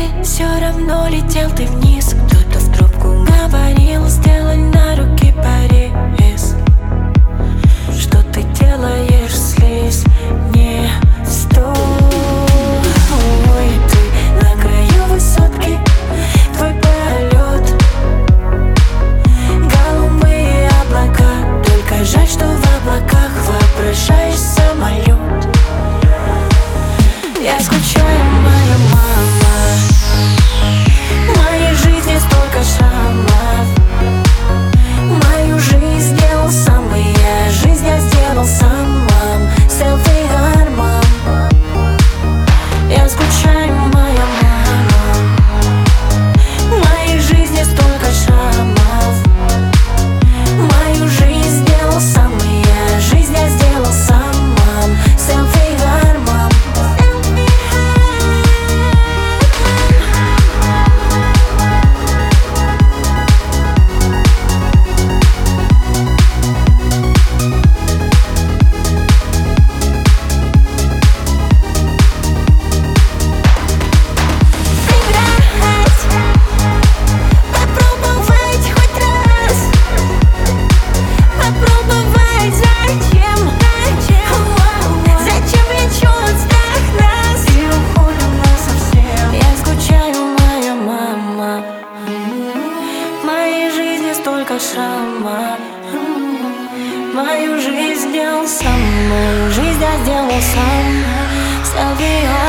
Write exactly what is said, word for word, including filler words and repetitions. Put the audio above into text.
И все равно летел ты вниз. Кто-то в трубку говорил: сделай на руки порез. Что ты делаешь, слизь не стой. Ой, ты на краю высотки, твой полет, голубые облака. Только жаль, что в облаках воображаешь самолет. Я скучаю, моя мама. В моей жизни столько шрамов. Мою жизнь сделал сам, и я жизнь я сделал сам. Селфи армам. Я скучаю, моя мама. В моей жизни столько шрамов. Мою жизнь сделал сам, и я жизнь я сделал сам. Селфи армам. Шрама. Мою жизнь сделал сам, мою жизнь я сделал сам. Селфи